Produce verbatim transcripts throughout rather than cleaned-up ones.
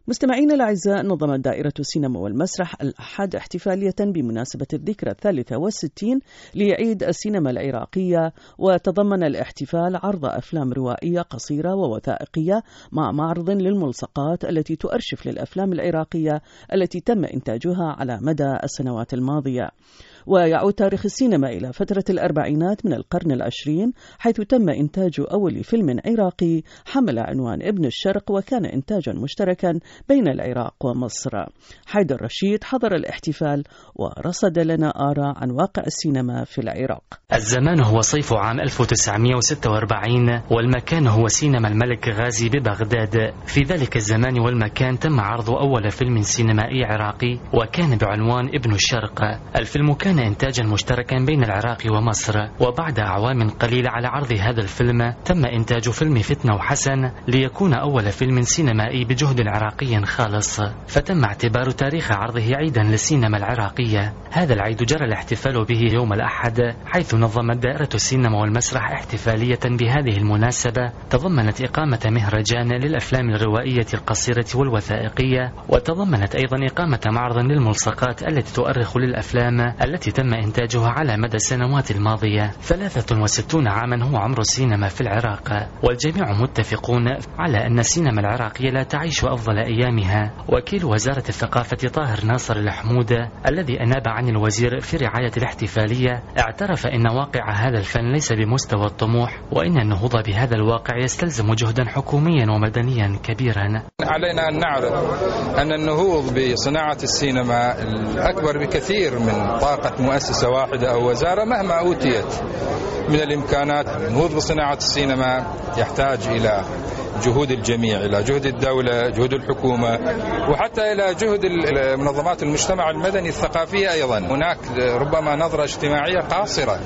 مستمعينا الأعزاء، نظمت دائرة السينما والمسرح الأحد احتفالية بمناسبة الذكرى الثالثة والستين لعيد السينما العراقية، وتضمن الاحتفال عرض أفلام روائية قصيرة ووثائقية مع معرض للملصقات التي تؤرشف للأفلام العراقية التي تم إنتاجها على مدى السنوات الماضية. ويعود تاريخ السينما إلى فترة الأربعينات من القرن العشرين، حيث تم إنتاج أول فيلم عراقي حمل عنوان ابن الشرق، وكان إنتاجا مشتركا بين العراق ومصر. حيدر رشيد حضر الاحتفال ورصد لنا آراء عن واقع السينما في العراق. الزمان هو صيف عام ألف وتسعمئة وستة وأربعين، والمكان هو سينما الملك غازي ببغداد. في ذلك الزمان والمكان تم عرض أول فيلم سينمائي عراقي، وكان بعنوان ابن الشرق. الفيلم كان إنتاجا مشتركا بين العراق ومصر، وبعد أعوام قليلة على عرض هذا الفيلم تم إنتاج فيلم فتنة وحسن ليكون أول فيلم سينمائي بجهد عراقي خالص، فتم اعتبار تاريخ عرضه عيدا للسينما العراقية. هذا العيد جرى الاحتفال به يوم الأحد، حيث نظمت دائرة السينما والمسرح احتفالية بهذه المناسبة تضمنت إقامة مهرجان للأفلام الروائية القصيرة والوثائقية، وتضمنت أيضا إقامة معرض للملصقات التي تؤرخ للأفلام التي تم إنتاجها على مدى السنوات الماضية. ثلاثة وستين عاما هو عمر السينما في العراق، والجميع متفقون على أن السينما العراقية لا تعيش أفضل أيامها. وكيل وزارة الثقافة طاهر ناصر الحمودة الذي أناب عن الوزير في رعاية الاحتفالية اعترف أن واقع هذا الفن ليس بمستوى الطموح، وإن النهوض بهذا الواقع يستلزم جهدا حكوميا ومدنيا كبيرا. علينا أن نعرف أن النهوض بصناعة السينما الأكبر بكثير من طاقة مؤسسة واحدة أو وزارة مهما أوتيت من الإمكانات. النهوض بصناعة السينما يحتاج إلى جهود الجميع، إلى جهد الدولة، جهود الحكومة، وحتى إلى جهد منظمات المجتمع المدني الثقافية أيضا. هناك ربما نظرة اجتماعية قاصرة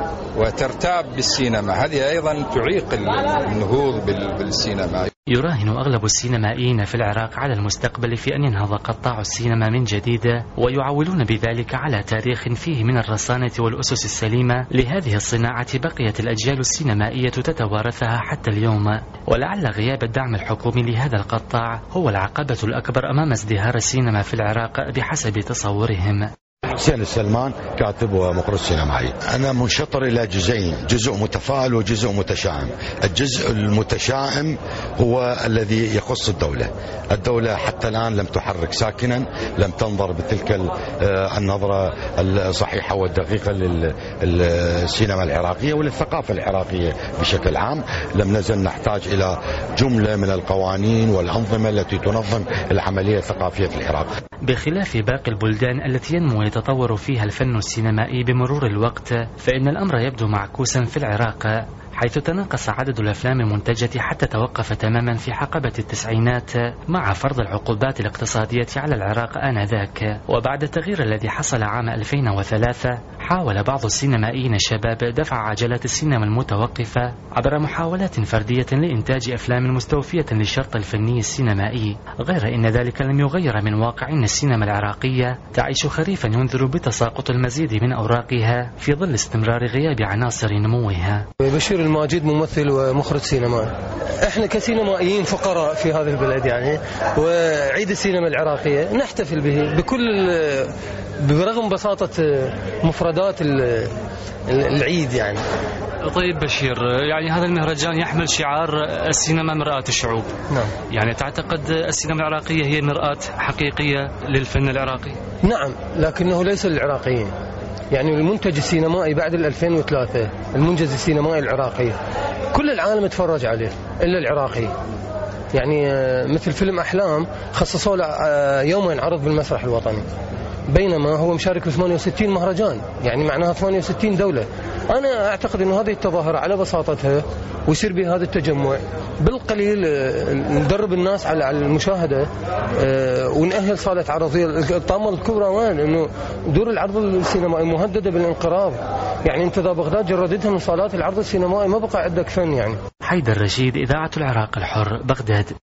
وترتاب بالسينما، هذه أيضا تعيق النهوض بالسينما. يراهن أغلب السينمائيين في العراق على المستقبل في أن ينهض قطاع السينما من جديد، ويعولون بذلك على تاريخ فيه من الرصانة والأسس السليمة لهذه الصناعة بقيت الأجيال السينمائية تتوارثها حتى اليوم. ولعل غياب الدعم الحكومي لهذا القطاع هو العقبة الأكبر أمام ازدهار السينما في العراق بحسب تصورهم. حسين السلمان كاتب ومخرج سينمائي. أنا منشطر إلى جزئين، جزء متفائل وجزء متشائم. الجزء المتشائم هو الذي يخص الدولة. الدولة حتى الآن لم تحرك ساكنا، لم تنظر بتلك النظرة الصحيحة والدقيقة للسينما العراقية وللثقافة العراقية بشكل عام. لم نزل نحتاج إلى جملة من القوانين والأنظمة التي تنظم العملية الثقافية في العراق. بخلاف باقي البلدان التي ينمو ويتطور فيها الفن السينمائي بمرور الوقت، فإن الأمر يبدو معكوسا في العراق، حيث تناقص عدد الأفلام المنتجة حتى توقف تماما في حقبة التسعينات مع فرض العقوبات الاقتصادية على العراق آنذاك. وبعد التغيير الذي حصل عام ألفين وثلاثة حاول بعض السينمائيين الشباب دفع عجلات السينما المتوقفة عبر محاولات فردية لإنتاج أفلام مستوفية للشرط الفني السينمائي، غير أن ذلك لم يغير من واقع أن السينما العراقية تعيش خريفا ينذر بتساقط المزيد من أوراقها في ظل استمرار غياب عناصر نموها. بشير الماجد ممثل ومخرج سينمائي. احنا كسينمائيين فقراء في هذا البلد يعني، وعيد السينما العراقية نحتفل به بكل برغم بساطة مفردات العيد يعني. طيب بشير، يعني هذا المهرجان يحمل شعار السينما مرآة الشعوب. نعم. يعني تعتقد السينما العراقية هي مرآة حقيقية للفن العراقي؟ نعم، لكنه ليس للعراقيين. يعني المنتج السينمائي بعد ألفين وثلاثة، المنجز السينمائي العراقي كل العالم اتفرج عليه إلا العراقي. يعني مثل فيلم أحلام خصصوا له يومين عرض بالمسرح الوطني، بينما هو مشارك في ثمانية وستين مهرجان، يعني معناها ثمانية وستين دولة. أنا أعتقد أن هذه التظاهرة على بساطتها ويصير بهذا التجمع بالقليل ندرب الناس على المشاهدة ونأهل صالة عرضية. الطامة الكبرى وين؟ إنه دور العرض السينمائي مهددة بالانقراض. يعني أنت إذا بغداد جردتها من صالات العرض السينمائي ما بقى عندك فن يعني. حيدر رشيد، إذاعة العراق الحر، بغداد.